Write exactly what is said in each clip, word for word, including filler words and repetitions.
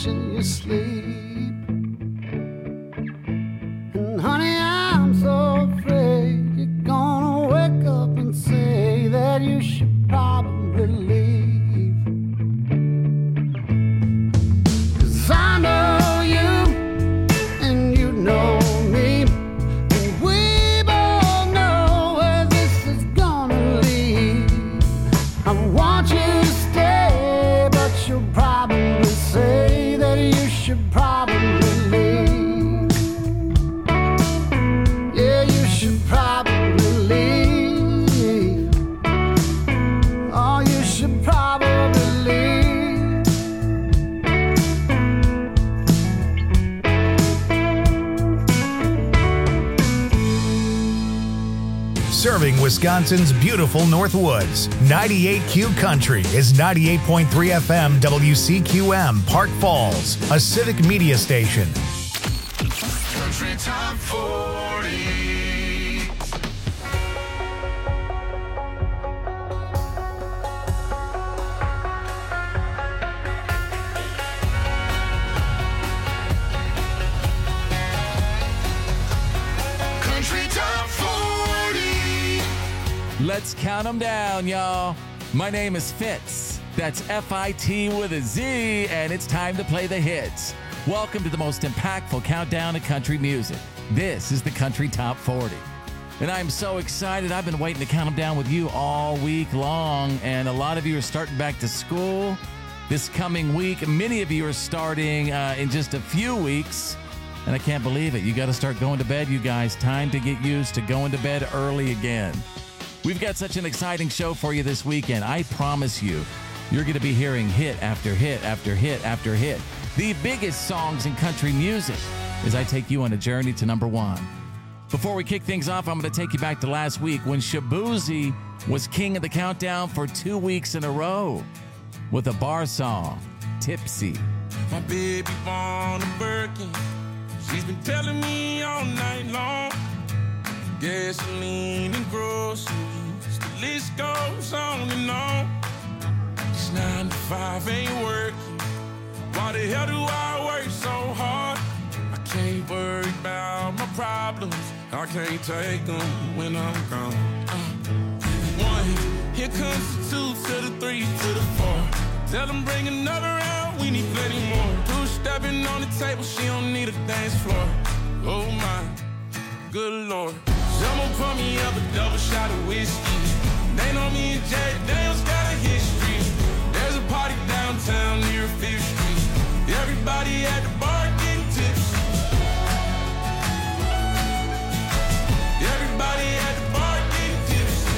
watch in your sleep. And honey, I'm so afraid you're gonna wake up and say that you should probably leave. 'Cause I know you and you know me, and we both know where this is gonna lead. I want you to stay, but you'll probably say that you should probably leave. Yeah, you should probably leave. Oh, you should probably leave. Serving Wisconsin's beautiful Northwoods, ninety-eight Q Country is ninety-eight point three F M W C Q M, Park Falls, a civic media station. Country Top forty. Country Top forty. Let's count them down, y'all. My name is Fitz. That's F I T with a Z, and it's time to play the hits. Welcome to the most impactful countdown to country music. This is the Country Top forty. And I'm so excited. I've been waiting to count them down with you all week long, and a lot of you are starting back to school this coming week. Many of you are starting uh, in just a few weeks, and I can't believe it. You got to start going to bed, you guys. Time to get used to going to bed early again. We've got such an exciting show for you this weekend. I promise you, you're going to be hearing hit after hit after hit after hit. The biggest songs in country music as I take you on a journey to number one. Before we kick things off, I'm going to take you back to last week when Shaboozey was king of the countdown for two weeks in a row with a bar song, Tipsy. My baby born a Birkin. She's been telling me all night long. Gasoline and groceries, the list goes on and on. This nine to five ain't working. Why the hell do I work so hard? I can't worry about my problems. I can't take them when I'm gone. Uh, one, here comes the two to the three to the four. Tell them bring another round, we need plenty more. Two stepping on the table, she don't need a dance floor. Oh my, good Lord. Someone pour me up a double shot of whiskey. They know me and Jack Daniels got a history. There's a party downtown near Fifth Street. Everybody at the bar getting tipsy. Everybody at the bar getting tipsy.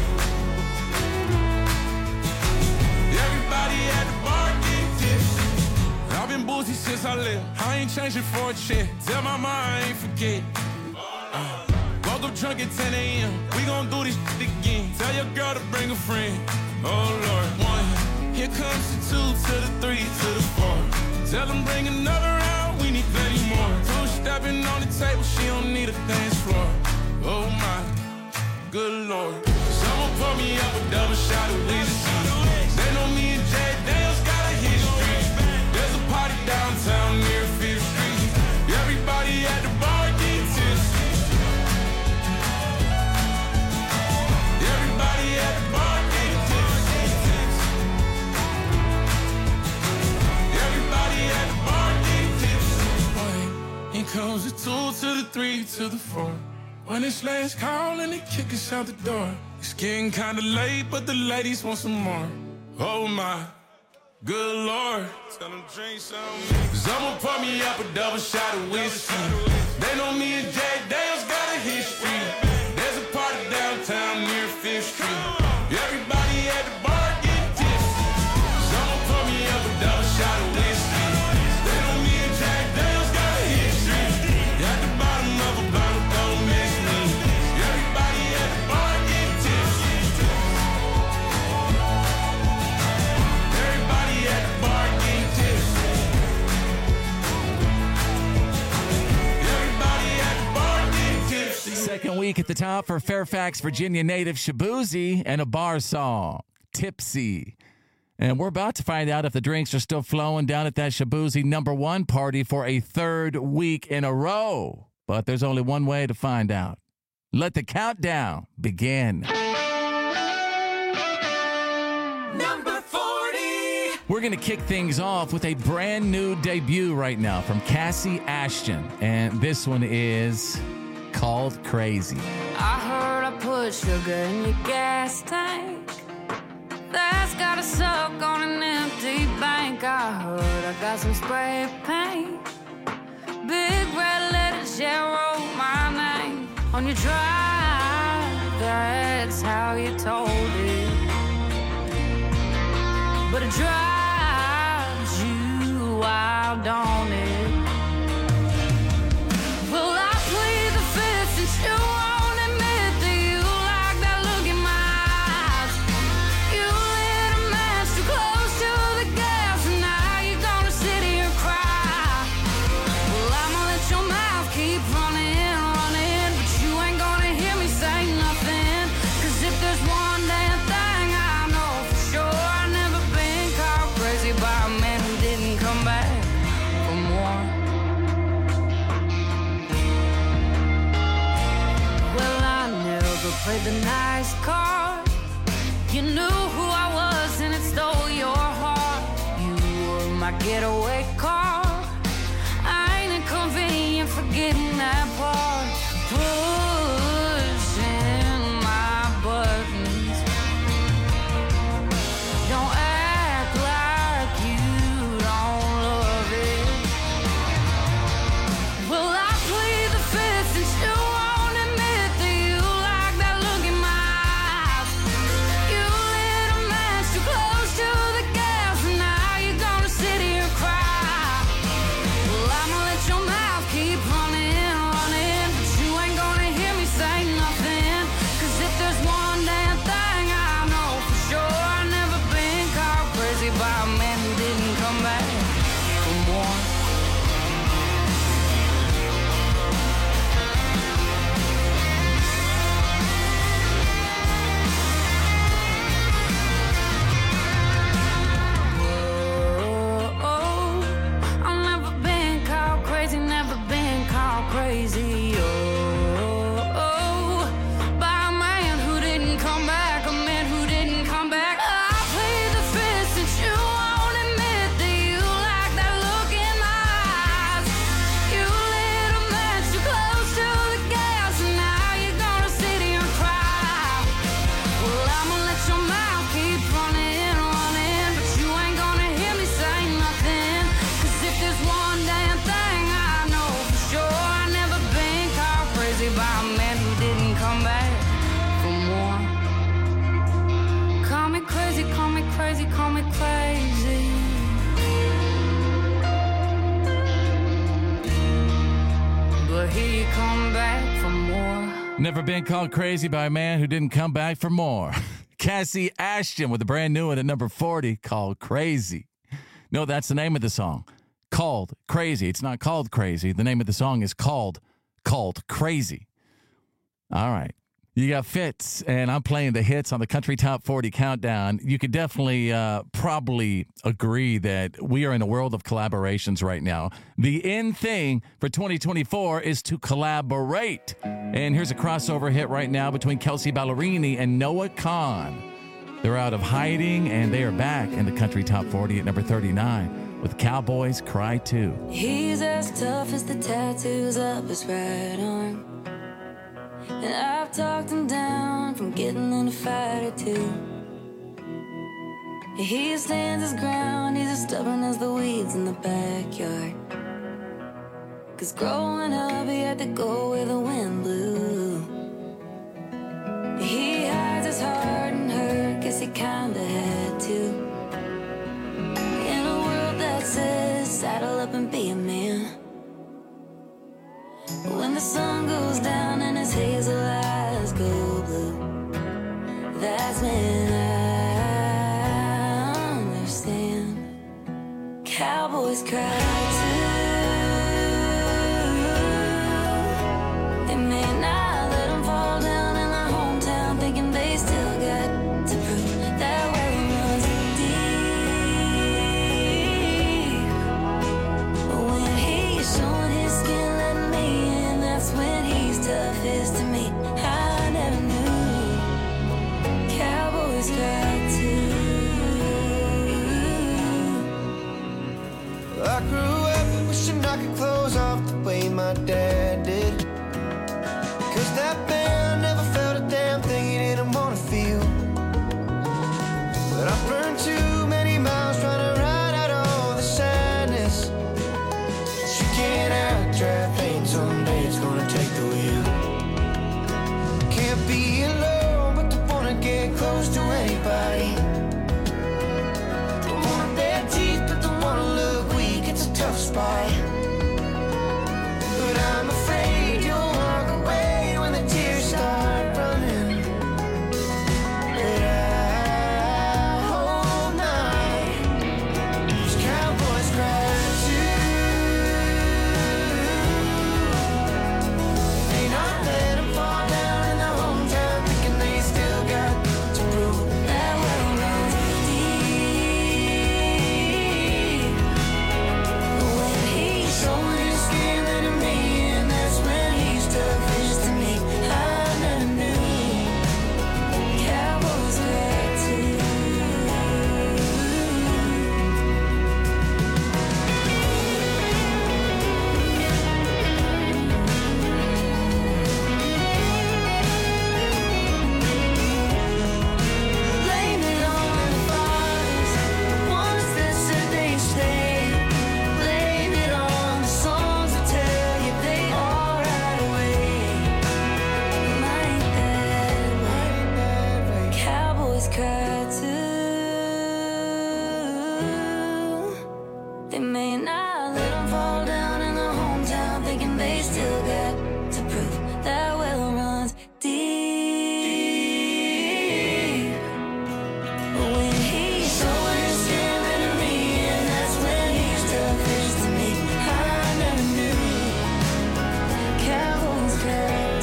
Everybody at the bar getting tipsy. I've been boozy since I left. I ain't changing for a check. Tell my mama I ain't forget. Uh, woke up drunk at ten a.m. We gon' do this shit again. Tell your girl to bring a friend. Oh Lord. One, here comes the two to the three to the four. Tell them bring another round, we need plenty more. Two stepping on the table, she don't need a dance floor. Oh my, good Lord. Someone pour me up a double shot of whiskey. They know me and Jack Daniels got a history. There's a party downtown near Fifth Street. Everybody at the bar getting tipsy. Everybody at the bar getting tipsy. Everybody at the bar getting tipsy. One, here comes the two to the three to the four. When it's last call and they kick us out the door. It's getting kinda late, but the ladies want some more. Oh my, good Lord. Tell them drink some. Someone pour me up a double shot of whiskey. They know me and Jack Daniels got a history. There's a party downtown near Fifth Street. Everybody at the bar getting tipsy. Someone pour me up a double shot of whiskey. They know me and Jack Daniels got a history. At the bottom of a bottle, don't miss me. Everybody at the bar getting tipsy. Everybody at the bar getting tipsy. Everybody at the bar getting tipsy. Second week at the top for Fairfax, Virginia native Shaboozey and a bar song, Tipsy. And we're about to find out if the drinks are still flowing down at that Shaboozey number one party for a third week in a row. But there's only one way to find out. Let the countdown begin. Number forty. We're going to kick things off with a brand new debut right now from Cassie Ashton. And this one is called Crazy. I heard I put sugar in your gas tank. That's got a suck on an empty bank. I heard I got some spray paint. Big red letters, yeah, wrote my name on your drive. That's how you told it. But it drives you wild, don't it? Well, I plead the fifth since you won't admit that you like that look in my eyes. You lit a match too close to the gas, and now you're gonna sit here and cry. Well, I'ma let your mouth keep running, running, but you ain't gonna hear me say nothing. Cause if there's one damn thing I know for sure, I've never been caught crazy by a man who didn't come back for more. Well, I never played the nice card. You knew who I was and it stole your heart. You were my getaway car. I ain't inconvenient forgetting that part. Pushing my buttons. Don't act like you don't love it. Well, I plead the fifth since you won't admit that you like that look in my eyes. You lit a match too close to the gas, and now you're gonna sit here and cry. Well, I'ma let your mouth keep running, running, but you ain't gonna hear me say nothing. Cause if there's one damn thing I know for sure, I've never been caught crazy by a man who didn't come back for more. Oh, I've never been caught crazy, never been caught crazy. Oh, by a man who didn't come back, a man who didn't come back. I plead the fifth since you won't admit that you like that look in my eyes. You lit a match too close to the gas, and now you're gonna sit here and cry. Well, I'ma let your mouth keep running, running, but you ain't gonna hear me say nothing. Cause if there's one damn thing I know for sure, I've never been caught crazy by a man who didn't come back for more. Call me crazy, call me crazy, call me crazy. But here you come back for more. Never been called crazy by a man who didn't come back for more. Cassie Ashton with a brand new one at number forty called Crazy. No, that's the name of the song. Called Crazy. It's not called Crazy. The name of the song is called Called Crazy. All right. You got Fitz, and I'm playing the hits on the Country Top forty Countdown. You could definitely uh, probably agree that we are in a world of collaborations right now. The in thing for twenty twenty-four is to collaborate. And here's a crossover hit right now between Kelsey Ballerini and Noah Kahan. They're out of hiding, and they are back in the Country Top forty at number thirty-nine with Cowboys Cry Too. He's as tough as the tattoos up his right arm. And I've talked him down from getting in a fight or two. He stands his ground, he's as stubborn as the weeds in the backyard. Cause growing up he had to go where the wind blew. He hides his heart and hurt, guess he kinda had to. In a world that says saddle up and be a man. When the sun goes down and his hazel eyes go blue, that's when I understand. Cowboys cry too. They may not let them fall down in their hometown, thinking they still got to prove that way runs deep. I grew up wishing I could close off the way my dad did. Cause that man never felt a damn thing he didn't wanna feel. But I burned too many miles trying to ride out all the sadness. You can't out-drive pain, someday it's gonna take the wheel. Can't be alone, but don't wanna get close to anybody. Don't wanna bare teeth, but don't wanna look weak, it's a tough spot. But I'm afraid you'll walk away when the tears start running. But I hope not, 'cause cowboys cry too. They not let them fall down in their hometown, thinking they still got to prove that well runs deep. When he's showing his skin to me, and that's when he's toughest to me. I never knew cowboys had to. Blame it on the fathers, ones that said they'd stay. Blame it on the songs that tell you they all right away. Ain't that way? Cowboys cry too. They may not let them fall down in their hometown, thinking they still got to prove that well runs deep. But when he's showing his skin to me, and that's when he's toughest to me. I never knew cowboys cry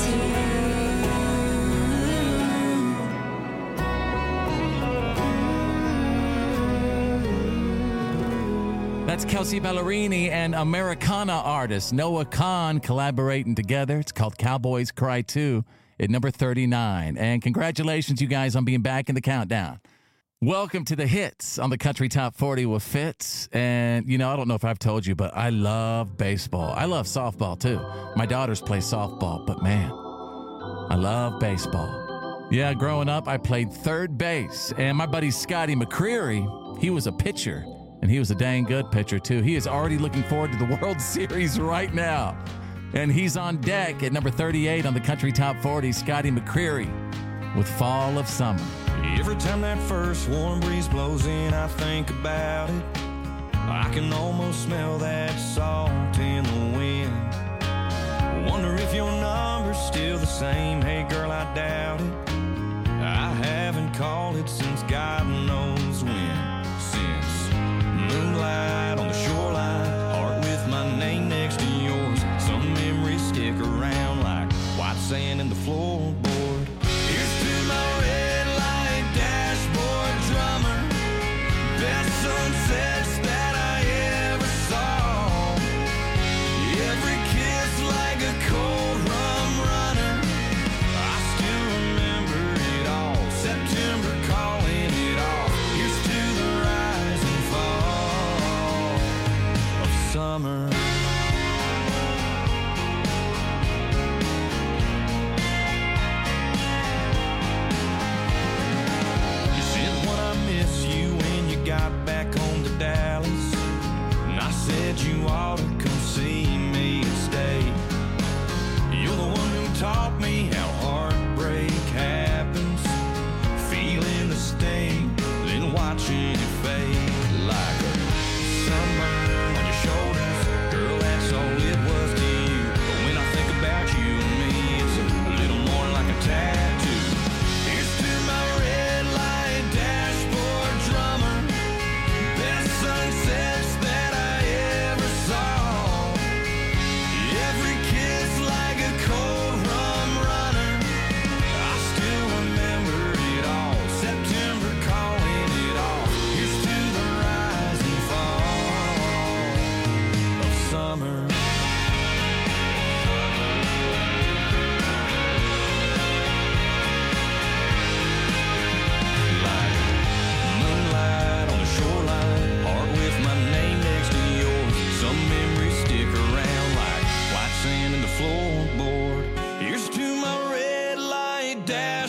too. That's Kelsey Ballerini and Americana artist Noah Kahan collaborating together. It's called Cowboys Cry Too at number thirty-nine. And congratulations, you guys, on being back in the countdown. Welcome to the hits on the Country Top forty with Fitz. And, you know, I don't know if I've told you, but I love baseball. I love softball, too. My daughters play softball, but, man, I love baseball. Yeah, growing up, I played third base. And my buddy Scotty McCreery, he was a pitcher. And he was a dang good pitcher, too. He is already looking forward to the World Series right now. And he's on deck at number thirty-eight on the Country Top forty, Scotty McCreery with Fall of Summer. Every time that first warm breeze blows in, I think about it. I can almost smell that salt in the wind. Wonder if your number's still the same. Hey girl, I doubt it. I haven't called it since God knows when. Since moonlight on the shoreline, heart with my name next to yours. Some memories stick around like white sand in the floorboard. Here's to my red light dashboard drummer, best sunsets that I ever saw. Every kiss like a cold rum runner. I still remember it all. September calling it off.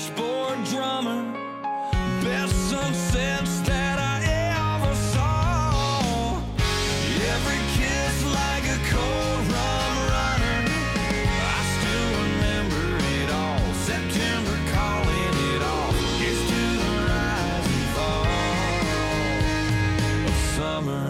washboard drummer. Best sunsets that I ever saw. Every kiss like a cold rum runner. I still remember it all. September calling it off. Here's to the rise and fall of summer.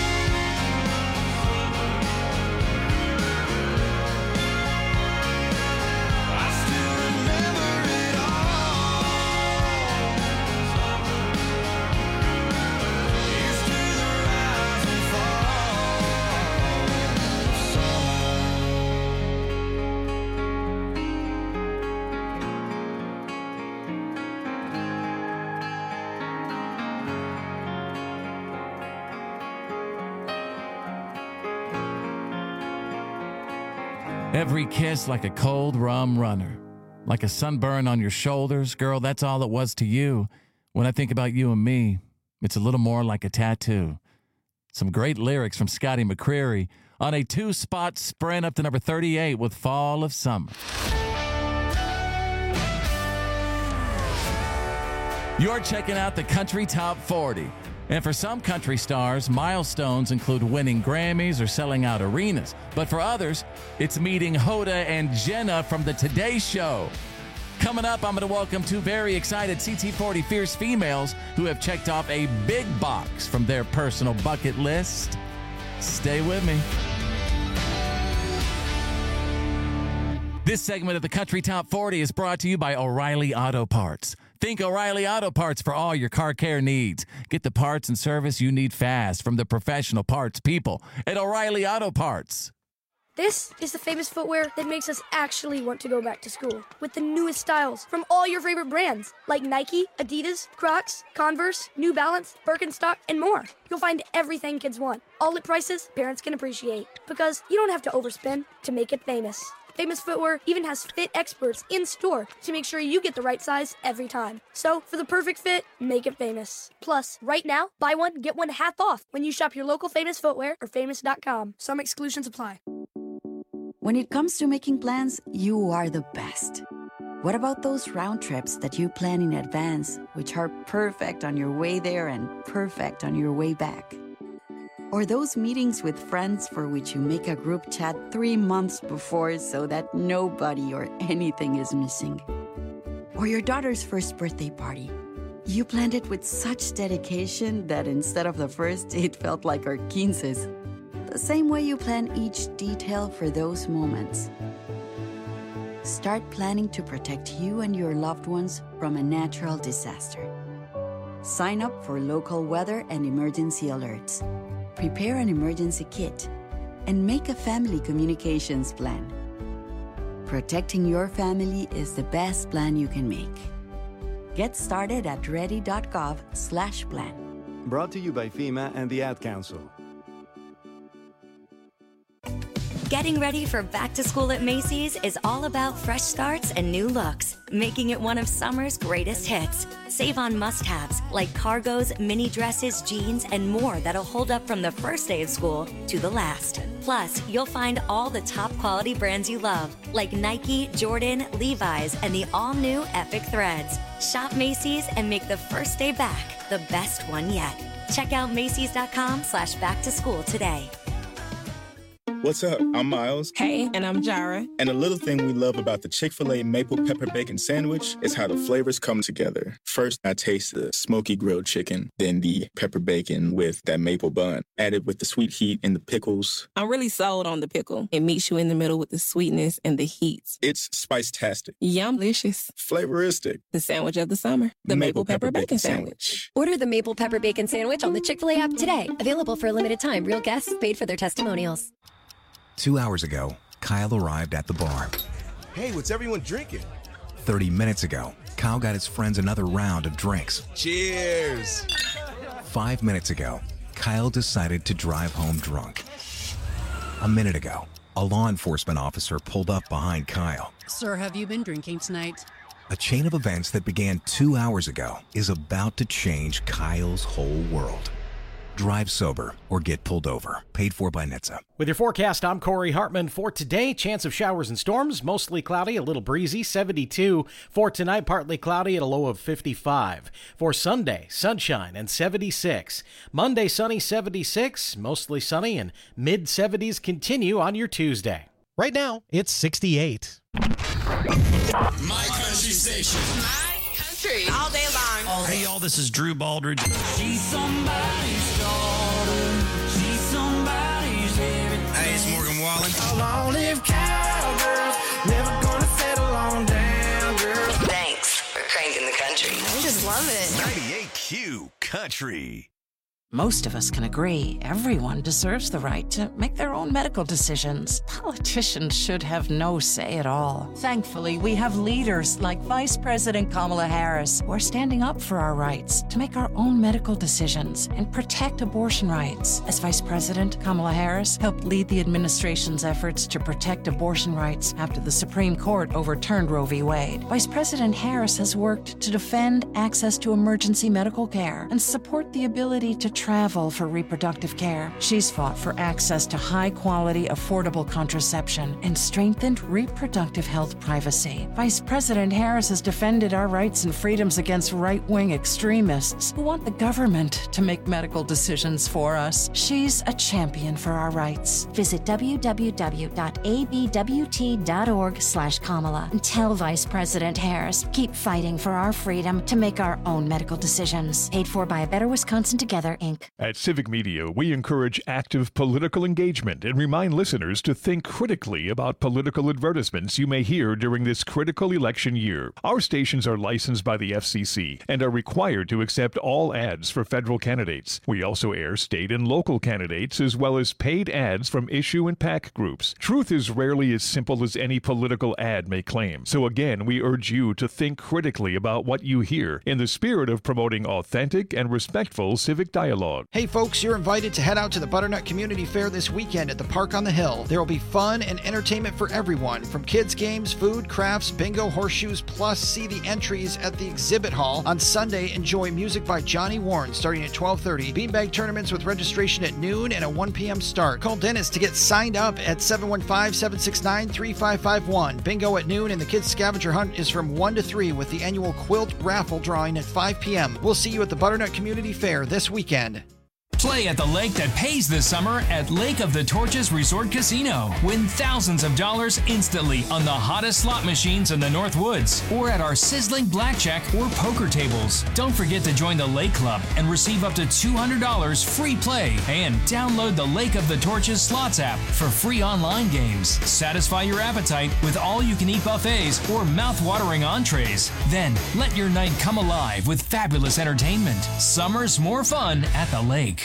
Every kiss like a cold rum runner. Like a sunburn on your shoulders. Girl, that's all it was to you. When I think about you and me, it's a little more like a tattoo. Some great lyrics from Scotty McCreery on a two-spot sprint up to number thirty-eight with Fall of Summer. You're checking out the Country Top forty. And for some country stars, milestones include winning Grammys or selling out arenas. But for others, it's meeting Hoda and Jenna from the Today Show. Coming up, I'm going to welcome two very excited C T forty Fierce females who have checked off a big box from their personal bucket list. Stay with me. This segment of the Country Top forty is brought to you by O'Reilly Auto Parts. Think O'Reilly Auto Parts for all your car care needs. Get the parts and service you need fast from the professional parts people at O'Reilly Auto Parts. This is the famous footwear that makes us actually want to go back to school. With the newest styles from all your favorite brands like Nike, Adidas, Crocs, Converse, New Balance, Birkenstock, and more. You'll find everything kids want, all at prices parents can appreciate. Because you don't have to overspend to make it famous. Famous Footwear even has fit experts in store to make sure you get the right size every time. So, for the perfect fit, make it famous. Plus, right now, buy one, get one half off when you shop your local Famous Footwear or famous dot com. Some exclusions apply. When it comes to making plans, you are the best. What about those round trips that you plan in advance, which are perfect on your way there and perfect on your way back? Or those meetings with friends for which you make a group chat three months before so that nobody or anything is missing. Or your daughter's first birthday party. You planned it with such dedication that instead of the first, it felt like our quinces. The same way you plan each detail for those moments. Start planning to protect you and your loved ones from a natural disaster. Sign up for local weather and emergency alerts. Prepare an emergency kit, and make a family communications plan. Protecting your family is the best plan you can make. Get started at ready.gov slash plan. Brought to you by FEMA and the Ad Council. Getting ready for back to school at Macy's is all about fresh starts and new looks, making it one of summer's greatest hits. Save on must-haves like cargos, mini dresses, jeans, and more that'll hold up from the first day of school to the last. Plus, you'll find all the top quality brands you love, like Nike, Jordan, Levi's, and the all-new Epic Threads. Shop Macy's and make the first day back the best one yet. Check out Macy's.com slash back to school today. What's up? I'm Miles. Hey, and I'm Jara. And a little thing we love about the Chick-fil-A Maple Pepper Bacon Sandwich is how the flavors come together. First, I taste the smoky grilled chicken, then the pepper bacon with that maple bun, added with the sweet heat and the pickles. I'm really sold on the pickle. It meets you in the middle with the sweetness and the heat. It's spice-tastic. Yum-licious. Flavoristic. The sandwich of the summer. The Maple, Maple Pepper, Pepper Bacon, Bacon Sandwich. Sandwich. Order the Maple Pepper Bacon Sandwich on the Chick-fil-A app today. Available for a limited time. Real guests paid for their testimonials. Two hours ago, Kyle arrived at the bar. Hey, what's everyone drinking? Thirty minutes ago, Kyle got his friends another round of drinks. Cheers! Five minutes ago, Kyle decided to drive home drunk. A minute ago, a law enforcement officer pulled up behind Kyle. Sir, have you been drinking tonight? A chain of events that began two hours ago is about to change Kyle's whole world. Drive sober or get pulled over. Paid for by N H T S A. With your forecast, I'm Corey Hartman. For today, chance of showers and storms, mostly cloudy, a little breezy, seventy-two. For tonight, partly cloudy at a low of fifty-five. For Sunday, sunshine and seventy-six. Monday, sunny, seventy-six, mostly sunny, and mid-seventies continue on your Tuesday. Right now, it's sixty-eight. My country station. My country. All day long. Hey, y'all, this is Drew Baldridge. She's somebody's daughter. She's somebody's everything. Hey, it's Morgan Wallen. A long-lived cowgirl. Never gonna settle on down, girl. Thanks for cranking the country. I just love it. ninety-eight Q Country. Most of us can agree everyone deserves the right to make their own medical decisions. Politicians should have no say at all. Thankfully, we have leaders like Vice President Kamala Harris who are standing up for our rights to make our own medical decisions and protect abortion rights. As Vice President, Kamala Harris helped lead the administration's efforts to protect abortion rights after the Supreme Court overturned Roe v. Wade. Vice President Harris has worked to defend access to emergency medical care and support the ability to travel for reproductive care. She's fought for access to high-quality, affordable contraception and strengthened reproductive health privacy. Vice President Harris has defended our rights and freedoms against right-wing extremists who want the government to make medical decisions for us. She's a champion for our rights. Visit w w w dot a b w t dot org slash Kamala and tell Vice President Harris, keep fighting for our freedom to make our own medical decisions. Paid for by A Better Wisconsin Together, Incorporated. At Civic Media, we encourage active political engagement and remind listeners to think critically about political advertisements you may hear during this critical election year. Our stations are licensed by the F C C and are required to accept all ads for federal candidates. We also air state and local candidates as well as paid ads from issue and PAC groups. Truth is rarely as simple as any political ad may claim. So again, we urge you to think critically about what you hear in the spirit of promoting authentic and respectful civic dialogue. Hey folks, you're invited to head out to the Butternut Community Fair this weekend at the Park on the Hill. There will be fun and entertainment for everyone, from kids games, food, crafts, bingo, horseshoes, plus see the entries at the exhibit hall. On Sunday, enjoy music by Johnny Warren starting at twelve thirty, beanbag tournaments with registration at noon and a one p.m. start. Call Dennis to get signed up at seven one five, seven six nine, three five five one. Bingo at noon and the kids scavenger hunt is from one to three with the annual quilt raffle drawing at five p.m. We'll see you at the Butternut Community Fair this weekend. Play at the lake that pays this summer at Lake of the Torches Resort Casino. Win thousands of dollars instantly on the hottest slot machines in the North Woods or at our sizzling blackjack or poker tables. Don't forget to join the Lake Club and receive up to two hundred dollars free play and download the Lake of the Torches Slots app for free online games. Satisfy your appetite with all-you-can-eat buffets or mouth-watering entrees. Then let your night come alive with fabulous entertainment. Summer's more fun at the lake.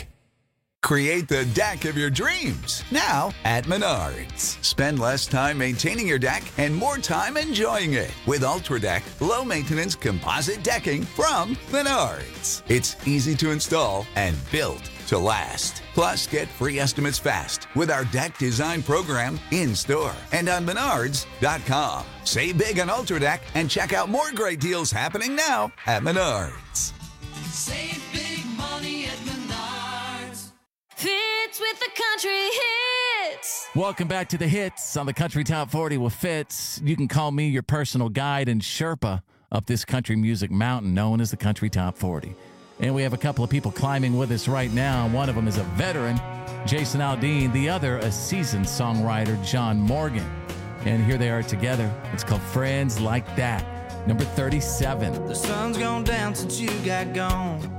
Create the deck of your dreams now at Menards. Spend less time maintaining your deck and more time enjoying it with Ultra Deck low maintenance composite decking from Menards. It's easy to install and built to last. Plus, get free estimates fast with our deck design program in store and on menards dot com. Save big on Ultra Deck and check out more great deals happening now at Menards. Save big money at Menards. Fits with the country hits. Welcome back to the hits on the Country Top forty with Fitz. You can call me your personal guide and Sherpa up this country music mountain known as the Country Top forty. And we have a couple of people climbing with us right now. One of them is a veteran, Jason Aldean. The other, a seasoned songwriter, John Morgan. And here they are together. It's called Friends Like That, number thirty-seven. The sun's gone down since you got gone.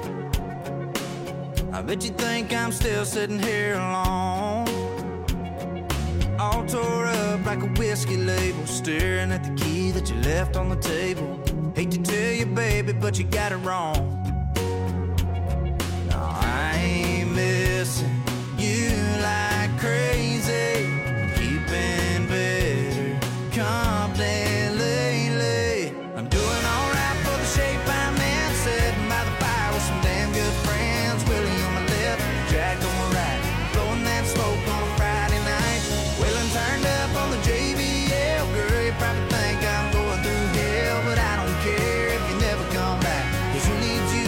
I bet you think I'm still sitting here alone, all tore up like a whiskey label, staring at the key that you left on the table. Hate to tell you, baby, but you got it wrong. No, I ain't missing you like crazy, keeping better company lately. I'm doing all right for the shape I'm in, sitting by the fire with some damn good friends. Willie on my left, Jack on my right, blowing that smoke on a Friday night. Willing turned up on the J B L. Girl, you probably think I'm going through hell, but I don't care if you never come back, 'cause who needs you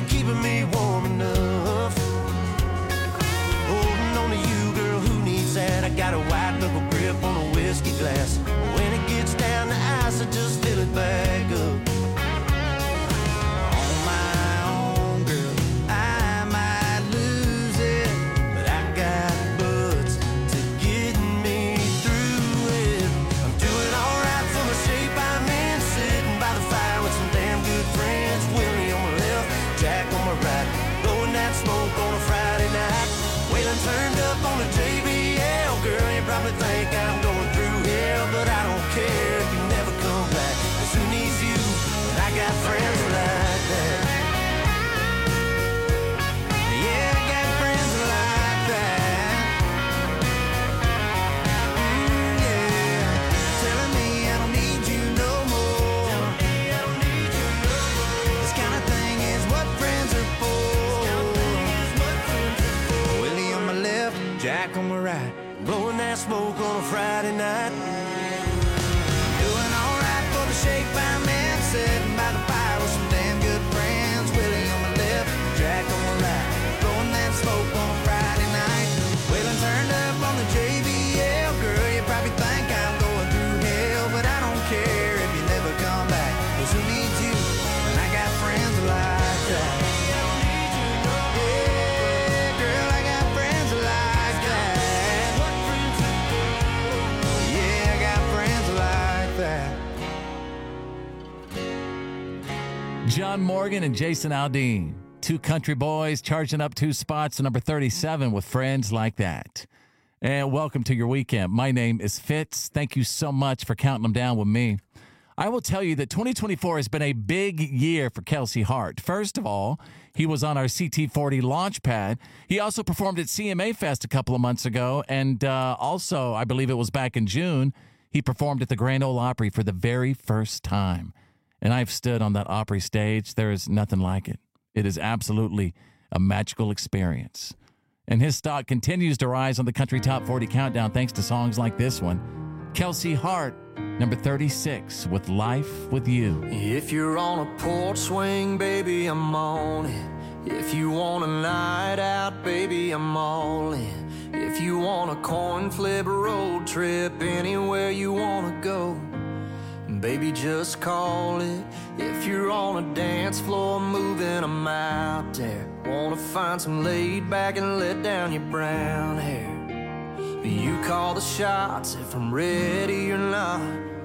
ain't keeping me warm enough. Holding on to you, girl, who needs that? I got a white knuckle grip on a whiskey glass. When it gets down to ice, I just fill it back up. On my own, girl, I might lose it, but I got butts to get me through it. I'm doing alright for the shape I'm in, sitting by the fire with some damn good friends. Willie on my left, Jack on my right, blowing that smoke on a Friday night. Waylon turned up on the J B L. Girl, you probably think I'm going through hell, but I don't care if you never come back. 'Cause who needs you? And I got friends like that. Yeah, I got friends like that. Mm, yeah, telling me I don't need you no more. This kind of thing is what friends are for. Willie on my left, Jack on my right, blowing that smoke on a Friday night. Doing alright for the shape I'm in, sitting by the fire with some damn good friends. Willie on my left, Jack on my right, blowing that smoke on a Friday night. Waylon turned up on the J B L. Girl, you probably think I'm going through hell, but I don't care if you never come back. 'Cause who needs you? And I got friends like that. Yeah, girl, I got friends like that. Yeah, I got friends like that. John Morgan and Jason Aldean, two country boys charging up two spots to number thirty-seven with Friends Like That. And welcome to your weekend. My name is Fitz. Thank you so much for counting them down with me. I will tell you that twenty twenty-four has been a big year for Kelsey Hart. First of all, he was on our C T forty launch pad. He also performed at C M A Fest a couple of months ago. And uh, also, I believe it was back in June, he performed at the Grand Ole Opry for the very first time. And I've stood on that Opry stage. There is nothing like it. It is absolutely a magical experience. And his stock continues to rise on the Country Top forty Countdown thanks to songs like this one. Kelsey Hart, number thirty-six, with Life With You. If you're on a porch swing, baby, I'm on it. If you want a night out, baby, I'm all in. If you want a coin flip road trip, anywhere you want to go, baby, just call it. If you're on a dance floor moving, I'm out there. Wanna find some laid back and let down your brown hair. You call the shots if I'm ready or not,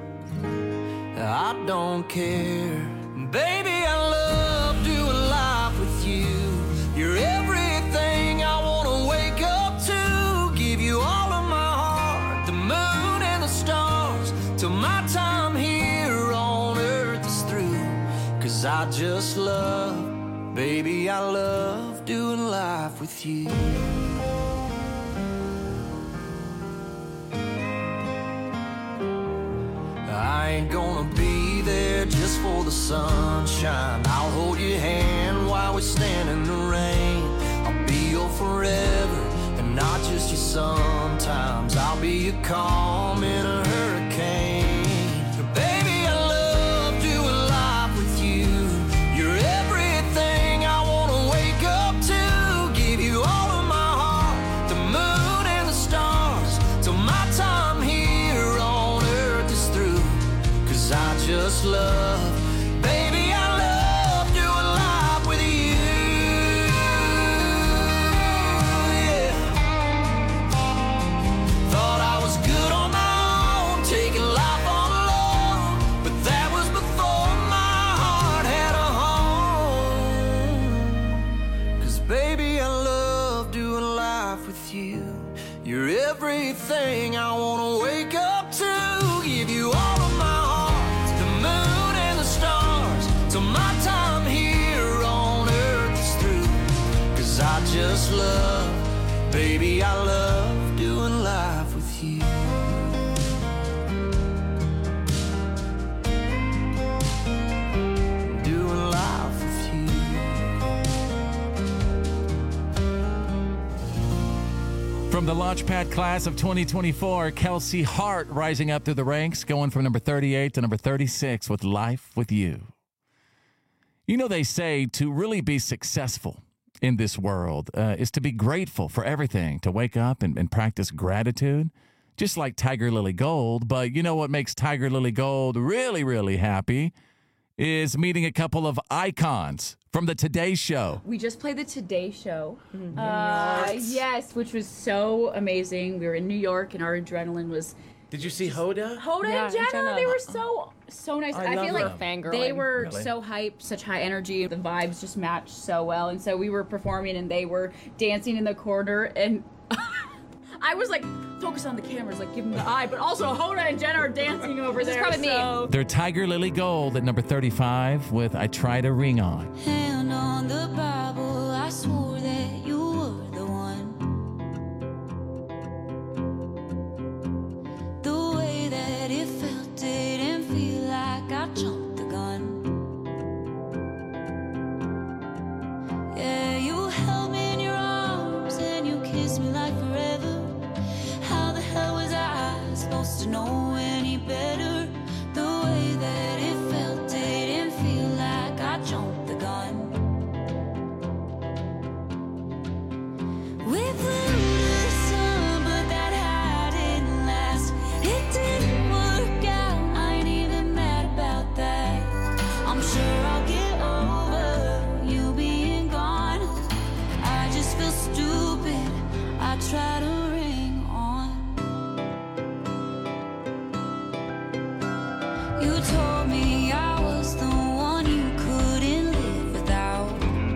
I don't care. Baby, I love doing life with you. You're everything I wanna wake up to. Give you all of my heart, the moon and the stars, till my time here on earth is through. 'Cause I just love, baby, I love doing life with you. I ain't gonna be there just for the sunshine. I'll hold your hand while we stand in the rain. I'll be your forever and not just your sometimes. I'll be your calm in a hurricane. Baby, I love doing life with you. You're everything I wanna wake up to. Give you all of my heart, the moon and the stars, till my time here on earth is through. 'Cause I just love, baby, I love doing life with you. Yeah. Thought I was good on my own, taking life all alone, but that was before my heart had a home. 'Cause baby, I love doing life with you. You're everything I wanna wake up to. Give you all of my heart, the moon and the stars, till my time here on earth is through. 'Cause I just love, baby, I love doing life with you. Doing life with you. From the Launchpad class of twenty twenty-four, Kelsey Hart rising up through the ranks, going from number thirty-eight to number thirty-six with Life With You. You know, they say to really be successful in this world uh, is to be grateful for everything, to wake up and, and practice gratitude, just like Tiger Lily Gold. But you know what makes Tiger Lily Gold really, really happy is meeting a couple of icons from the Today Show. We just played the Today Show. Mm-hmm. Uh, yes, which was so amazing. We were in New York and our adrenaline was... Did you see Hoda? Hoda Yeah, and Jenna, Jenna. they were so so nice. I I, feel love like them. they were Really? so hype, such high energy. The vibes just matched so well, and so we were performing, and they were dancing in the corner, and I was like, focus on the cameras, like give them the eye, but also Hoda and Jenna are dancing over This is there. probably me. so- They're Tiger Lily Gold at number thirty-five with I Try to Ring On. Hand on the Bible, I swore that you were the one. The way that it felt didn't feel like I jumped the gun. Yeah, you held me in your arms and you kissed me like forever. How the hell was I supposed to know any better? The way that it felt didn't feel like I jumped the gun. We flew to the sun, but that high didn't last. It didn't work out, I ain't even mad about that. I'm sure I'll get over you being gone. I just feel stupid, I try to ring on. You told me I was the one you couldn't live without.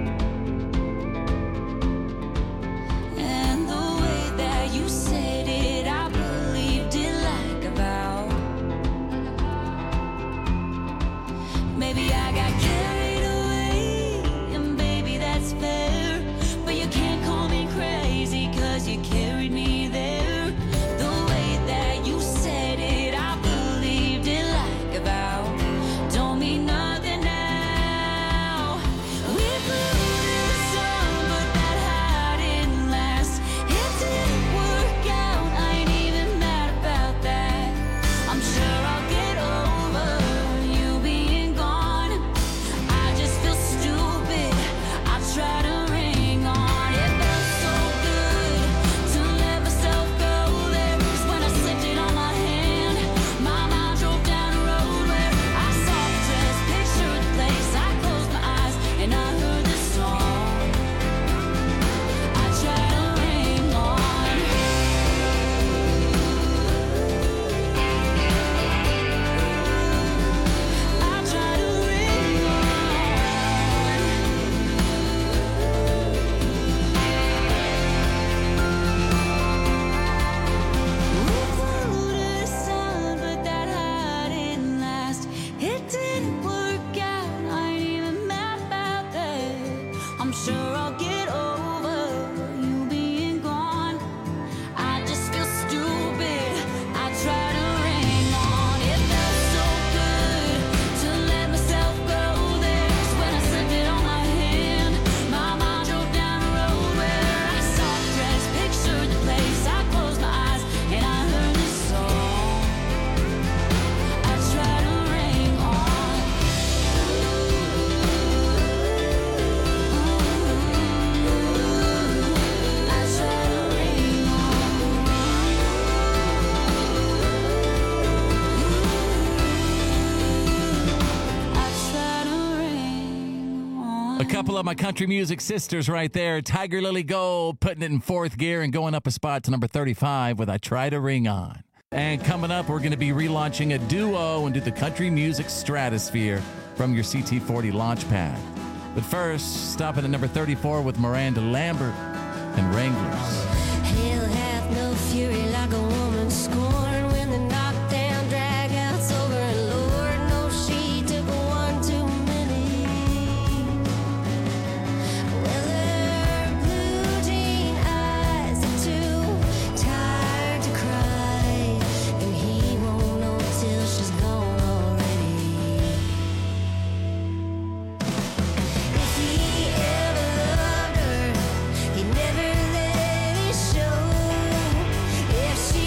And the way that you said it, I believed it like a vow. Maybe I got carried away, and baby that's fair. But you can't call me crazy, cause you carried me there. The way that you said it, I believed it like a vow. Don't mean nothing now. We flew to the sun, but that high didn't last. It didn't work out, I ain't even mad about that. I'm sure I'll get over you being gone. I just feel stupid, I try to ring on. It felt so good to let myself go there. 'Cause when I slipped it on my hand, my mind drove down a road where I saw the dress, pictured the place. I closed my eyes and I heard this song. I try to ring on. I try to ring We flew to the sun, but that high didn't last. It didn't work out, I ain't even mad about that. I'm sure I'll get over you being gone. I just feel stupid, I try to ring on. It felt so good to let myself go there. 'Cause when I slipped it on my hand, my mind drove down a road where I saw the dress, pictured the place. I closed my eyes and I heard this song. I try to ring on. I try to ring on. I try to ring on. A couple of my country music sisters right there. Tiger Lily Gold putting it in fourth gear and going up a spot to number thirty-five with I Try to Ring On. And coming up, we're going to be relaunching a duo into the country music stratosphere from your C T forty Launchpad. But first, stopping at number thirty-four with Miranda Lambert and Wranglers. Hell hath no fury like a woman scorned when the knockdown drag-out's over. And Lord knows she took one too many. Well, her blue jean eyes are too tired to cry, and he won't know till she's gone already. If he ever loved her, he never let it show. If she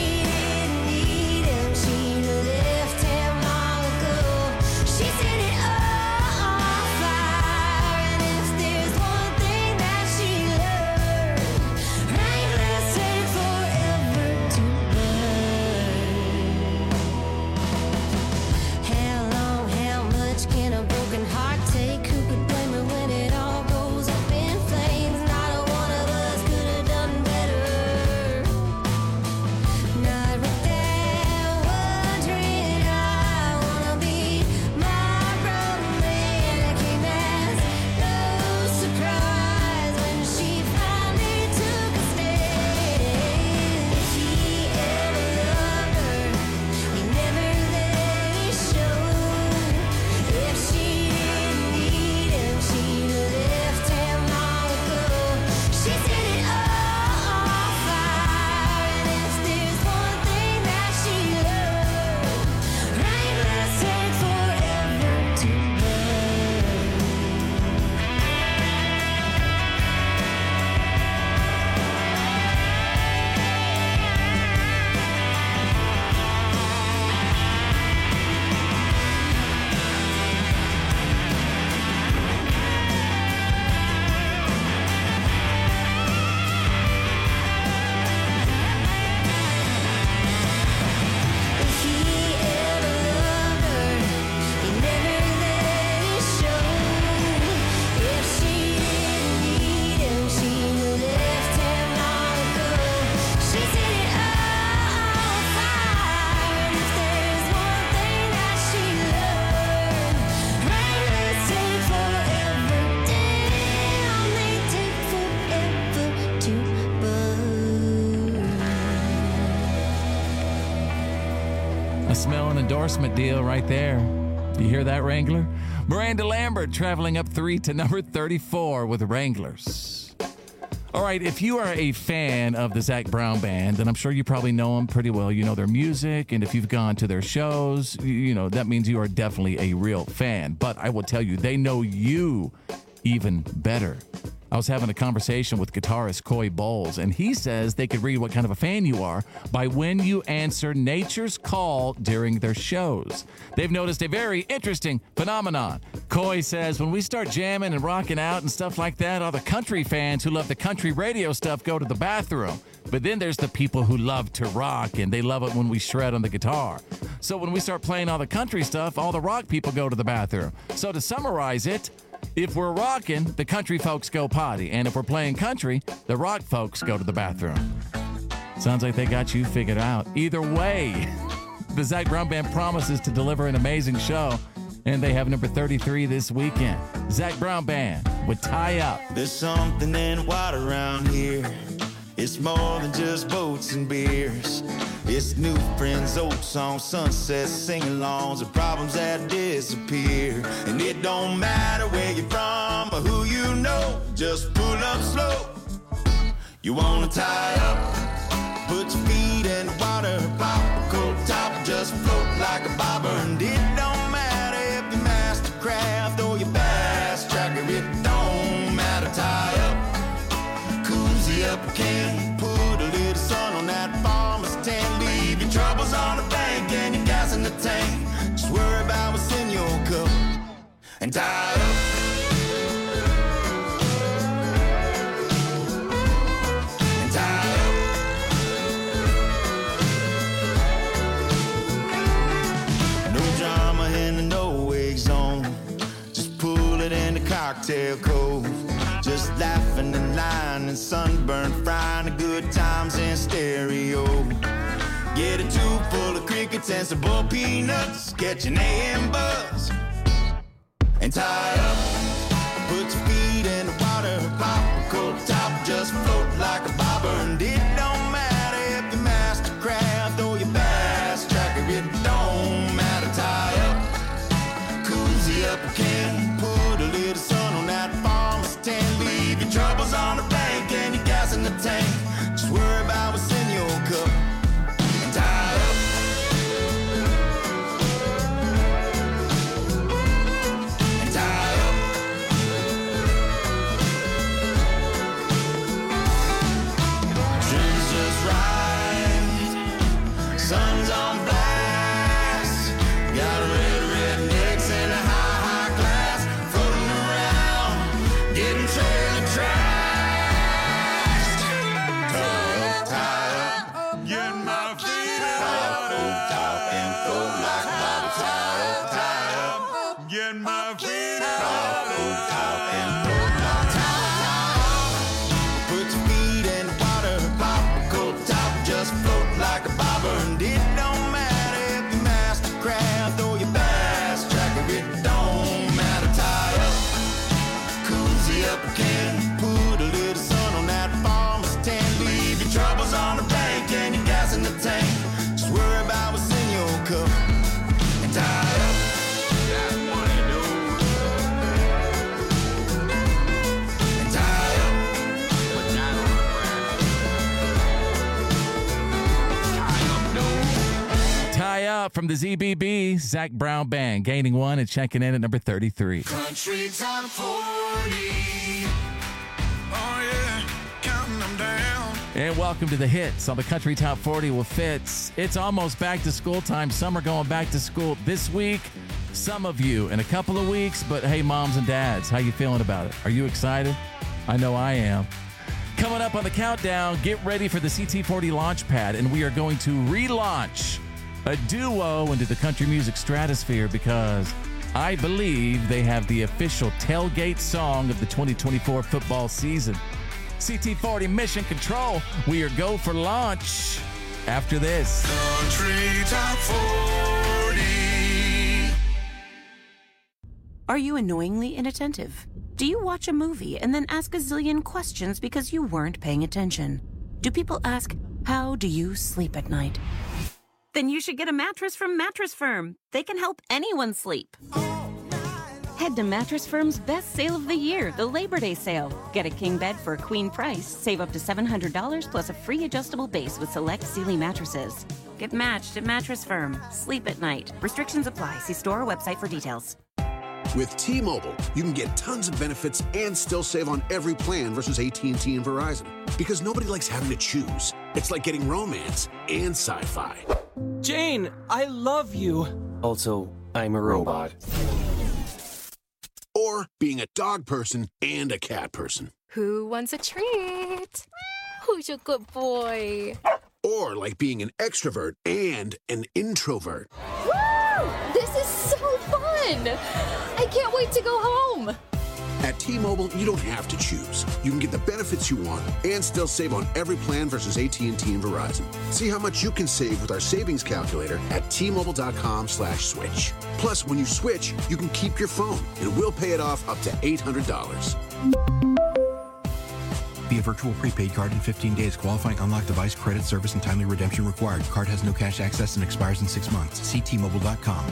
smell an endorsement deal right there. You hear that, Wrangler? Miranda Lambert traveling up three to number thirty-four with Wranglers. All right, if you are a fan of the Zac Brown Band, then I'm sure you probably know them pretty well. You know their music, and if you've gone to their shows, you know, that means you are definitely a real fan. But I will tell you, they know you even better. I was having a conversation with guitarist Coy Bowles, and he says they could read what kind of a fan you are by when you answer nature's call during their shows. They've noticed a very interesting phenomenon. Coy says when we start jamming and rocking out and stuff like that, all the country fans who love the country radio stuff go to the bathroom. But then there's the people who love to rock, and they love it when we shred on the guitar. So when we start playing all the country stuff, all the rock people go to the bathroom. So to summarize it, if we're rocking, the country folks go potty. And if we're playing country, the rock folks go to the bathroom. Sounds like they got you figured out. Either way, the Zac Brown Band promises to deliver an amazing show. And they have number thirty-three this weekend. Zac Brown Band with Tie Up. There's something in what around here. It's more than just boats and beers. It's new friends, old songs, sunsets, sing-alongs, and problems that disappear. And it don't matter where you're from or who you know, just pull up slow. You wanna tie up, put your feet in the water, pop a cold top, just float like a bobber. And it don't matter if you master craft or you fast tracker, it don't matter, tie up, cozy up again, put a little sun on that farmer's tent. Leave your troubles on the bank and your gas in the tank. Just worry about what's in your cup and tie up. And tie up. No drama in the no-wake zone. Just pull it in the cocktail cove. Just laughing and lying and sunburn, frying the good times in stereo. Get a tube full of crickets and some bull peanuts. Get your name buzz and tie up. Put your feet in the water, pop a cold top, just float like a bobber. And it don't matter if you master craft or you fast tracker, it don't matter, tie up. Cozy up again, put a little sun on that farmer's tent. Leave your troubles on the bank and your gas in the tank. Just worry about what's in your cup. Sun's on blast. Got a red rednecks and a high, high class floating around, getting trailer trashed. Tie up, tie up, get my feet up, top and float like Bobby. Tie up, tie up, get my feet up, top and float like tie up. Put your feet in the water, pop a cold top, just float like a bobber. And it don't matter if you master craft or you fast tracker, it don't matter, tie up, cozy up again, put a little sun on that farmer's tent. Leave your troubles on the bank and your gas in the tank. Just worry about what's in your cup and tie up. Got money, dude. And tie up, but not on the ground. Tie Up from the Z B B, Zac Brown Band, gaining one and checking in at number thirty-three. Country Top forty. Oh yeah, counting them down. And welcome to the hits on the Country Top forty with Fitz. It's almost back to school time. Some are going back to school this week. Some of you in a couple of weeks. But hey, moms and dads, how you feeling about it? Are you excited? I know I am. Coming up on the countdown, get ready for the C T forty launch pad, and we are going to relaunch a duo into the country music stratosphere because I believe they have the official tailgate song of the twenty twenty-four football season. C T forty Mission Control, we are go for launch after this. Country Top forty. Are you annoyingly inattentive? Do you watch a movie and then ask a zillion questions because you weren't paying attention? Do people ask, how do you sleep at night? Then you should get a mattress from Mattress Firm. They can help anyone sleep. Head to Mattress Firm's best sale of the year, the Labor Day sale. Get a king bed for a queen price. Save up to seven hundred dollars plus a free adjustable base with select Sealy mattresses. Get matched at Mattress Firm. Sleep at night. Restrictions apply. See store or website for details. With T-Mobile, you can get tons of benefits and still save on every plan versus A T and T and Verizon. Because nobody likes having to choose. It's like getting romance and sci-fi. Jane, I love you. Also, I'm a robot. Or being a dog person and a cat person. Who wants a treat? Who's a good boy? Or like being an extrovert and an introvert. Woo! This is so fun! I can't wait to go home. At T-Mobile, you don't have to choose. You can get the benefits you want and still save on every plan versus A T and T and Verizon. See how much you can save with our savings calculator at T-Mobile.com slash switch. Plus, when you switch, you can keep your phone, and we'll pay it off up to eight hundred dollars. Via virtual prepaid card in fifteen days. Qualifying unlocked device, credit, service, and timely redemption required. Card has no cash access and expires in six months. See T Mobile dot com.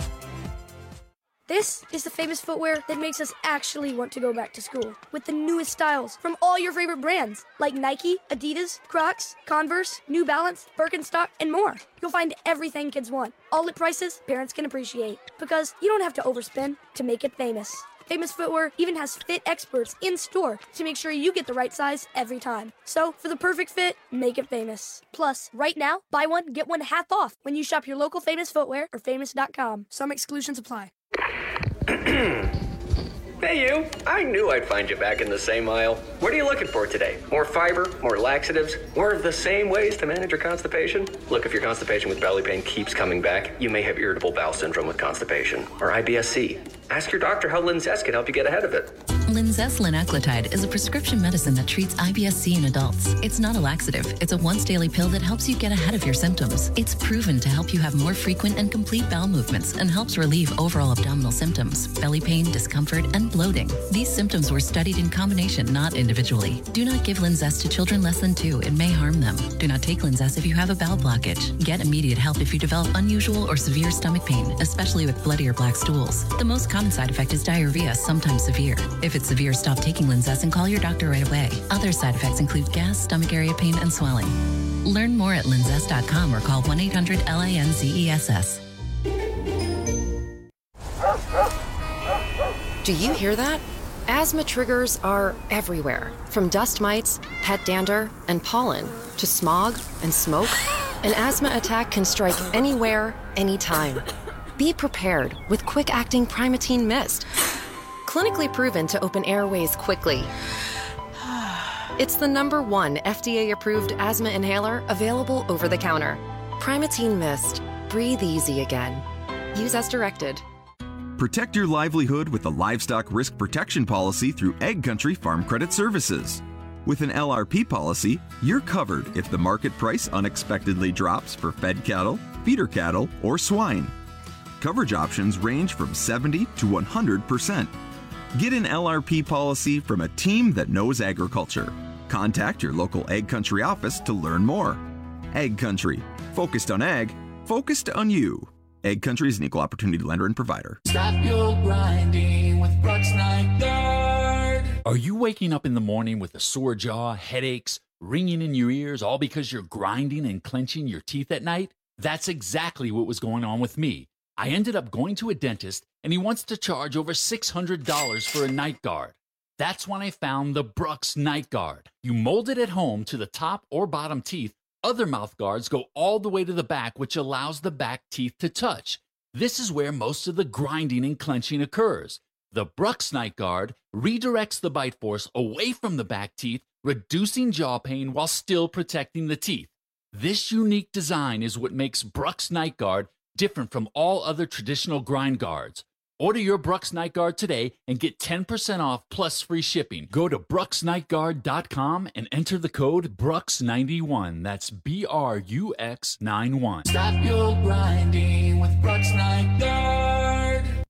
This is the famous footwear that makes us actually want to go back to school. With the newest styles from all your favorite brands, like Nike, Adidas, Crocs, Converse, New Balance, Birkenstock, and more. You'll find everything kids want, all at prices parents can appreciate. Because you don't have to overspend to make it famous. Famous Footwear even has fit experts in store to make sure you get the right size every time. So, for the perfect fit, make it famous. Plus, right now, buy one, get one half off when you shop your local Famous Footwear or famous dot com. Some exclusions apply. Hey you, I knew I'd find you back in the same aisle. What are you looking for today? More fiber, more laxatives, more of the same ways to manage your constipation? Look, if your constipation with belly pain keeps coming back, you may have irritable bowel syndrome with constipation, or I B S C. Ask your doctor how Linzess can help you get ahead of it. Linzess linaclotide is a prescription medicine that treats I B S C in adults. It's not a laxative. It's a once-daily pill that helps you get ahead of your symptoms. It's proven to help you have more frequent and complete bowel movements and helps relieve overall abdominal symptoms, belly pain, discomfort, and bloating. These symptoms were studied in combination, not individually. Do not give Linzess to children less than two. It may harm them. Do not take Linzess if you have a bowel blockage. Get immediate help if you develop unusual or severe stomach pain, especially with bloody or black stools. The most common side effect is diarrhea, sometimes severe. If it's severe, stop taking Linzess and call your doctor right away. Other side effects include gas, stomach area pain, and swelling. Learn more at linzess dot com or call one eight hundred L I N Z E S S. Do you hear that? Asthma triggers are everywhere, from dust mites, pet dander, and pollen, to smog and smoke. An asthma attack can strike anywhere, anytime. Be prepared with quick-acting Primatene Mist. Clinically proven to open airways quickly. It's the number one F D A-approved asthma inhaler available over the counter. Primatene Mist. Breathe easy again. Use as directed. Protect your livelihood with the Livestock Risk Protection Policy through Egg Country Farm Credit Services. With an L R P policy, you're covered if the market price unexpectedly drops for fed cattle, feeder cattle, or swine. Coverage options range from seventy to one hundred percent. Get an L R P policy from a team that knows agriculture. Contact your local Egg Country office to learn more. Egg Country. Focused on ag, focused on you. Egg Country is an equal opportunity lender and provider. Stop your grinding with Brooks Night Guard. Are you waking up in the morning with a sore jaw, headaches, ringing in your ears, all because you're grinding and clenching your teeth at night? That's exactly what was going on with me. I ended up going to a dentist, and he wants to charge over six hundred dollars for a night guard. That's when I found the Brooks Night Guard. You mold it at home to the top or bottom teeth. Other mouth guards go all the way to the back, which allows the back teeth to touch. This is where most of the grinding and clenching occurs. The Brooks Night Guard redirects the bite force away from the back teeth, reducing jaw pain while still protecting the teeth. This unique design is what makes Brooks Night Guard different from all other traditional grind guards. Order your Brooks Night Guard today and get ten percent off plus free shipping. Go to brooks night guard dot com and enter the code Brooks ninety-one. That's B R U X ninety-one. Stop your grinding with Brooks Night Guard.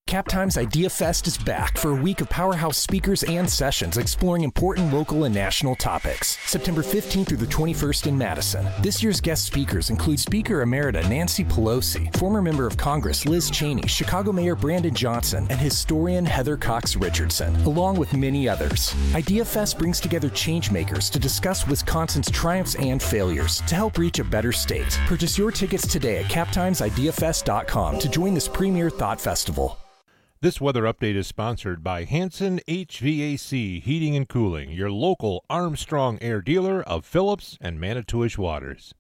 Captime's Idea Fest is back for a week of powerhouse speakers and sessions exploring important local and national topics. September fifteenth through the twenty-first in Madison. This year's guest speakers include Speaker Emerita Nancy Pelosi, former member of Congress Liz Cheney, Chicago Mayor Brandon Johnson, and historian Heather Cox Richardson, along with many others. Idea Fest brings together changemakers to discuss Wisconsin's triumphs and failures to help reach a better state. Purchase your tickets today at captimes idea fest dot com to join this premier thought festival. This weather update is sponsored by Hanson H V A C Heating and Cooling, your local Armstrong Air dealer of Phillips and Manitowish Waters.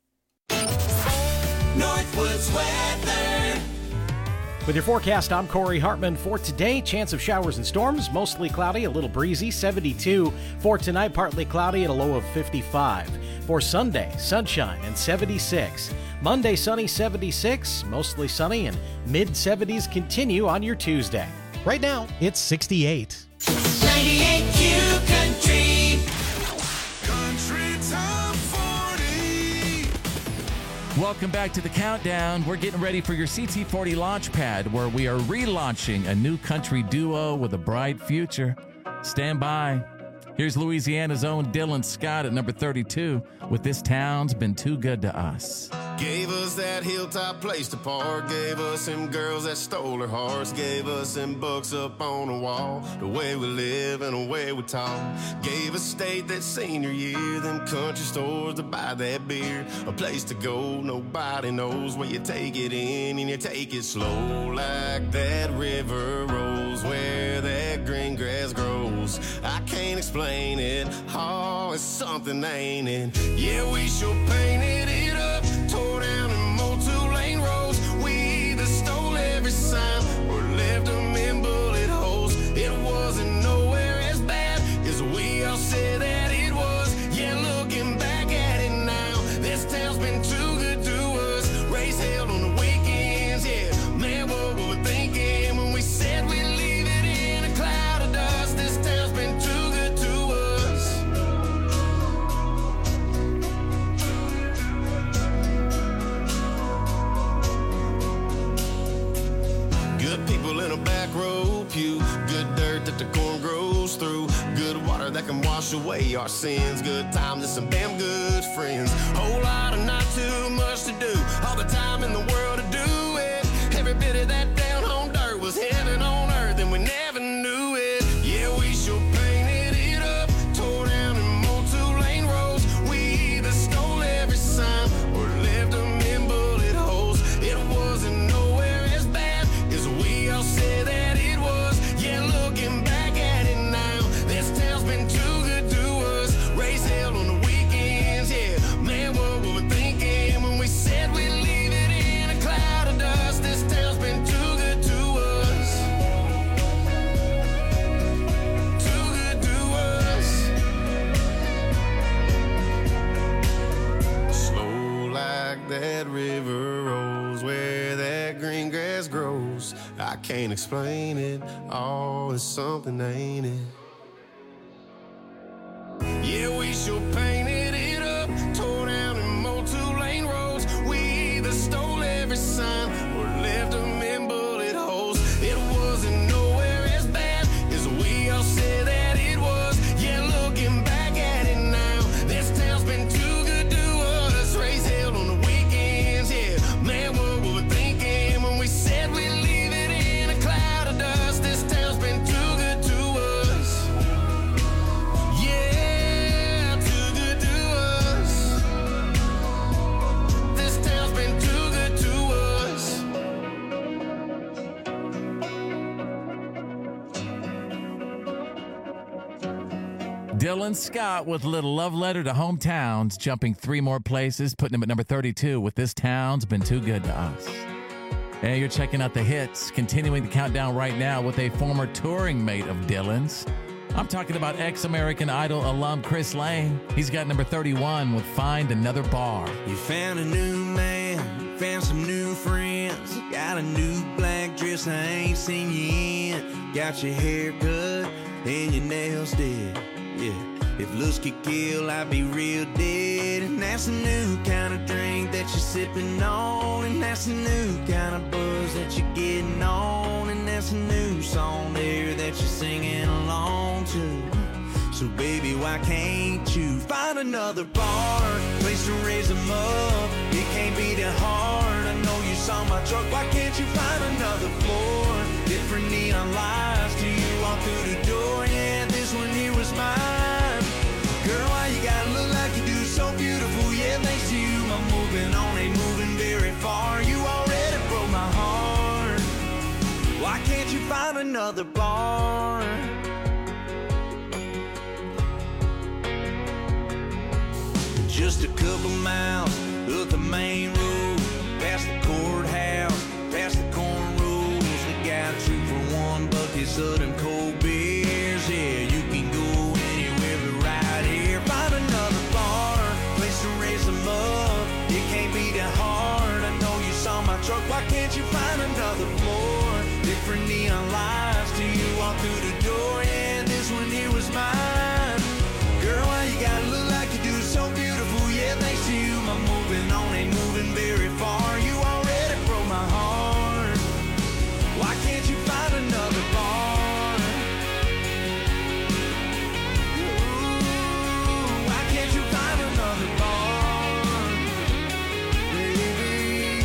Northwoods weather. With your forecast, I'm Corey Hartman. For today, chance of showers and storms, mostly cloudy, a little breezy, seventy-two. For tonight, partly cloudy at a low of fifty-five. For Sunday, sunshine and seventy-six. Monday, sunny, seventy-six, mostly sunny, and mid-seventies continue on your Tuesday. Right now, it's sixty-eight. ninety-eight Q Country. Country Top forty. Welcome back to the Countdown. We're getting ready for your C T forty Launchpad, where we are relaunching a new country duo with a bright future. Stand by. Here's Louisiana's own Dylan Scott at number thirty-two with This Town's Been Too Good to Us. Gave us that hilltop place to park. Gave us them girls that stole our hearts. Gave us them books up on the wall. The way we live and the way we talk. Gave us state that senior year. Them country stores to buy that beer. A place to go, nobody knows where you take it in and you take it slow. Like that river rolls where that green grass grows. I can't explain it. Oh, it's something, ain't it? Yeah, we sure painted it up. Tore down and mowed two-lane roads. We either stole every sign or left them in bullet holes. It wasn't nowhere as bad as we all said that it was. Yeah, looking back at it now, this town's been too good to us. Race held on the weekends, yeah. Man, what were we thinking when we said we'd leave it in a cloud of dust? This town's been too good to us. Good people in a back row pew. Good dirt that the corn grows through. Good water that can wash away our sins. Good times and some damn good friends. Whole lot of not too much to do. All the time in the world to do it. Every bit of that down home dirt was heaven on earth and we never knew it. Yeah, we sure painted it up. Tore down and mowed two-lane roads. We either stole every sign or left them in bullet holes. It wasn't nowhere as bad as we all said that it was. Yeah, looking back at it now, this town's been too good to us. Race held on the weekends, yeah. Man, what were we thinking when we said we'd leave it in a cloud of dust? This town's been too good to us. Too good to us. Slow like that river rolls where that green grass grows. I can't explain it. Oh, it's something, ain't it? Yeah, we sure painted it up. Tore down and mowed two-lane roads. We either stole every sign or left them in bullet holes. It wasn't nowhere as bad as we all said that it was. Yeah, looking back at it now, this town's been too good to us. Race held on the weekends, yeah. Man, what were we thinking when we said we'd leave it in a cloud of dust? This town's been too good to us. Yeah, too good to us. This town's been too good to us. Dylan Scott with a little love letter to hometowns, jumping three more places, putting him at number thirty-two with This Town's Been Too Good to Us. And you're checking out the hits, continuing the countdown right now with a former touring mate of Dylan's. I'm talking about ex-American Idol alum Chris Lane. He's got number thirty-one with Find Another Bar. You found a new man, found some new friends, got a new black dress I ain't seen you in, got your hair cut and your nails did, yeah. If looks could kill, I'd be real dead. And that's a new kind of drink that you're sipping on. And that's a new kind of buzz that you're getting on. And that's a new song there that you're singing along to. So baby, why can't you find another bar, place to raise them up? It can't be that hard. I know you saw my truck. Why can't you find another floor? Different neon lights till you walk through the door. Yeah, this one here was mine. Girl, why you gotta look like you do? So beautiful, yeah, thanks to you. I'm moving on, ain't moving very far. You already broke my heart. Why can't you find another bar? Just a couple miles up the main road, past the courthouse, past the cornrows. We got two for one buckets of them cold beers. Yeah, you can go anywhere but right here. Find another bar, place to raise them up. It can't be that hard. I know you saw my truck. Why can't you find another floor? Different neon lights till you walk through the door. Yeah, this one here was mine. Girl, why you gotta look like you do? So beautiful, yeah, thanks to you. I'm moving on, ain't moving very far. You already broke my heart. Why can't you find another bar? Ooh, why can't you find another bar, baby?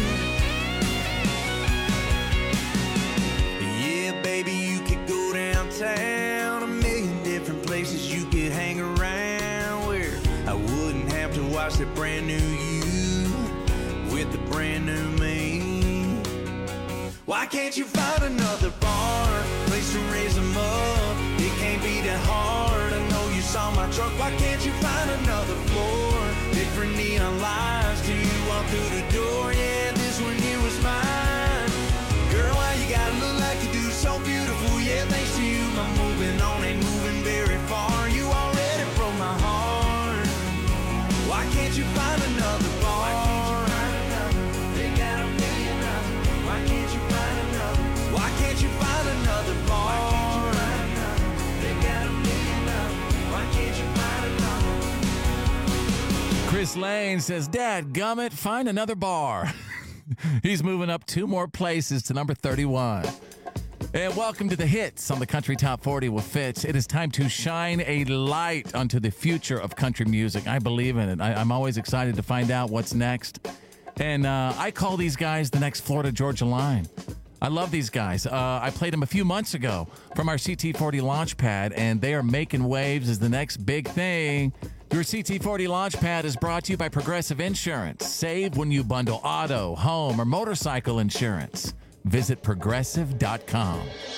Yeah, baby, you could go downtown, a million different places you could hang around where I wouldn't have to watch the brand new you with the brand new me. Why can't you find another bar, place to raise them up? It can't be that hard. I know you saw my truck. Why can't you find another floor? Different neon lights till you walk through the door. Yeah, this one here was mine. Girl, why you gotta look like you do? So beautiful, yeah, thanks to you. I'm moving on, ain't moving very far. You already broke my heart. Why can't you find another bar? They got a million of them. Why can't you find another? Why can't you find another bar? They got a million of them. Why can't you find another? Chris Lane says, Dad, gummit, find another bar. He's moving up two more places to number thirty-one. And welcome to the hits on the Country Top forty with Fitz. It is time to shine a light onto the future of country music. I believe in it. I, I'm always excited to find out what's next. And uh, I call these guys the next Florida Georgia Line. I love these guys. Uh, I played them a few months ago from our C T forty Launchpad, and they are making waves as the next big thing. Your C T forty Launchpad is brought to you by Progressive Insurance. Save when you bundle auto, home, or motorcycle insurance. Visit progressive dot com.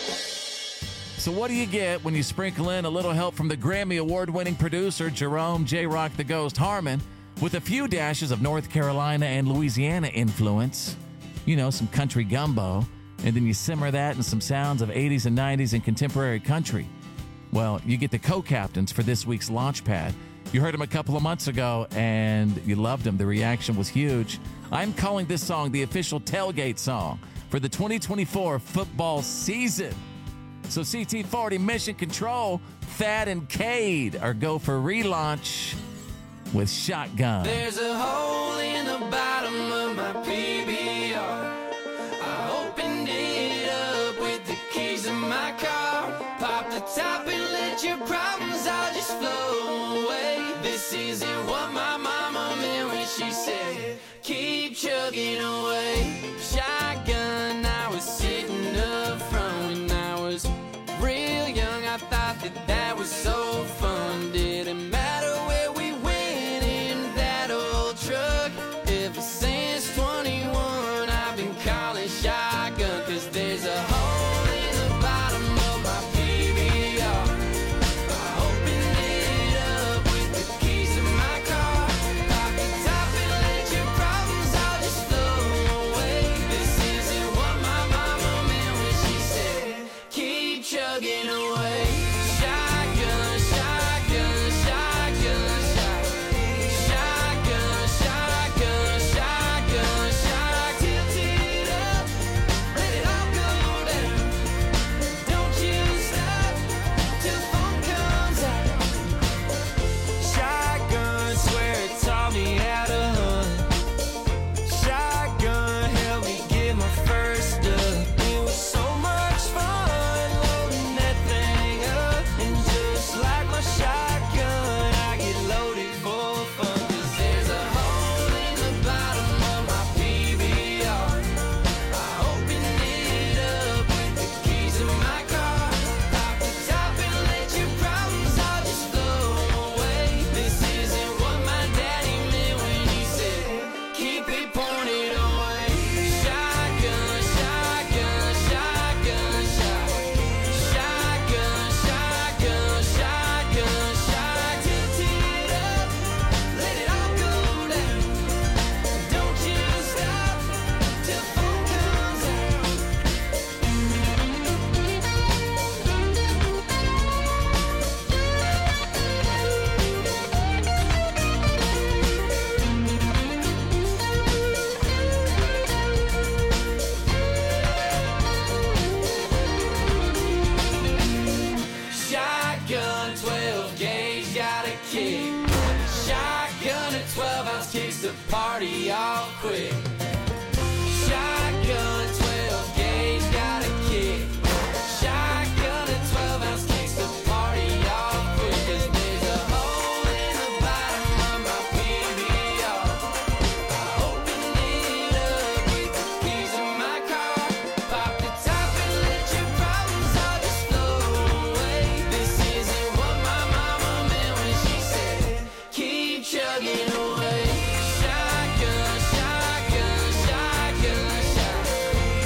So what do you get when you sprinkle in a little help from the Grammy Award-winning producer Jerome J. Rock the Ghost Harmon with a few dashes of North Carolina and Louisiana influence? You know, some country gumbo. And then you simmer that in some sounds of eighties and nineties and contemporary country. Well, you get the co-captains for this week's Launchpad. You heard them a couple of months ago, and you loved them. The reaction was huge. I'm calling this song the official tailgate song for the twenty twenty-four football season. So C T forty Mission Control, Thad and Cade are go for relaunch with Shotgun. There's a hole in the bottom of my P B R. I opened it up with the keys in my car. Pop the top and let your problems all just flow away. This isn't what my mama meant when she said, keep chugging away. Shotgun, I was sitting up front when I was real young. I thought that that was so fun. Didn't matter where we went in that old truck. Ever since twenty-one, I've been calling shotgun, 'cause there's a hole in the bottom of my P B R. I opened it up with the keys in my car. Pop the top and let your problems all just flow away. This kick.